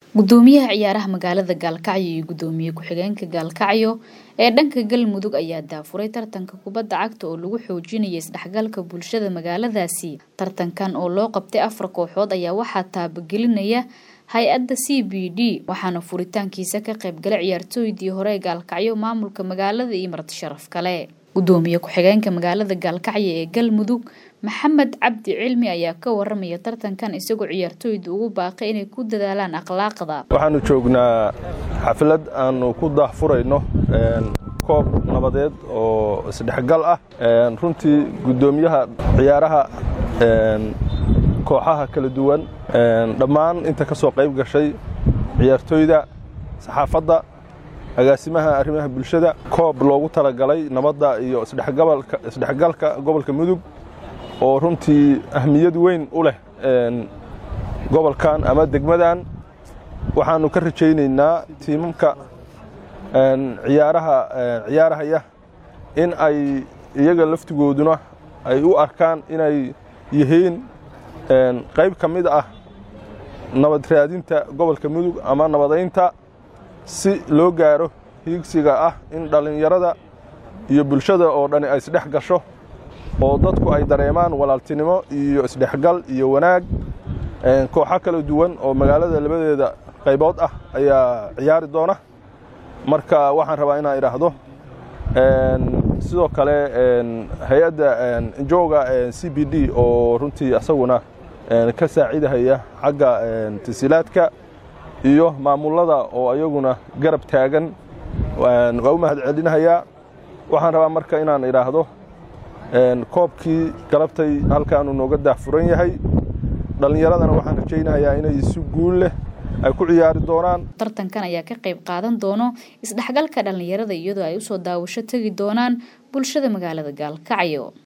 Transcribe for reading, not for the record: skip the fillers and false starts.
gudoomiyaha ciyaaraha magaalada Gaalkacyo iyo gudoomiye ku-xigeenka Gaalkacyo ee dhanka Galmudug ayaa daafuray tartanka kubadda cagta oo lagu xoojinayo isdhexgalka bulshada magaaladaasi. Tartankan oo loo qabtay 4 kooxood ayaa waxaa taabagelinaya hay'adda CBD waxaana furitaankiisa ka qayb galay ciyaartooydii hore ee Gaalkacyo, maamulka magaalada iyo marti sharaf kale. gudoomiye ku-xigeenka magaalada Gaalkacyo ee Galmudug Maxamed Cabdi Cilmi ayaa ka waramaya tartankan isagoo ciyaartooyda ugu baaqay inay ku dadaalaan akhlaaqda. Waxaanu joognaa xaflad aanu ku daahfurayno koob nabadeed oo isdhexgal ah. Runtii gudoomiyaha ciyaaraha kooxaha kala duwan dhammaan inta ka soo qayb gashay ciyaartooyda, saxaafadda, agaasimaha arrimaha bulshada, koob loogu talagalay nabadda iyo isdhexgalka gobolka Mudug oo runtii ahmiyad weyn u leh gobolkan ama degmadan. Waxaanu ka rajaynaynaa tiimamka ciyaarahaya in ay iyaga laftigooduna ay u arkaan inay yihiin qayb ka mid ah nabad raadinta gobolka Mudug ama nabadeynta si loo gaaro hiigsiga ah in dhalinyarada iyo bulshada oo dhan ay isdhex gasho oo dadku ay dareemaan walaaltinimo iyo isdhexgal iyo wanaag. Kooxo kala duwan oo magaalada labadeeda qaybood ah ayaa ciyaari doona. Marka waxaan rabaa inaan iraahdo sidoo kale hay'adda jooga CBD oo runtii asaguna ka saacidahaya xagga tasiilaadka iyo maamulada oo ayaguna garab taagan waa u mahadcelinayaa. Waxaan rabaa marka inaan iraahdo koobkii galabtay halkaanu nooga daahfuran yahay. Dhalinyaradana waxaan rajaynayaa inay si guul leh ay ku ciyaari doonaan. Tartankan ayaa ka qayb qaadan doono isdhexgalka dhalinyarada iyadoo ay u soo daawasho tagi doonaan bulshada magaalada Gaalkacyo.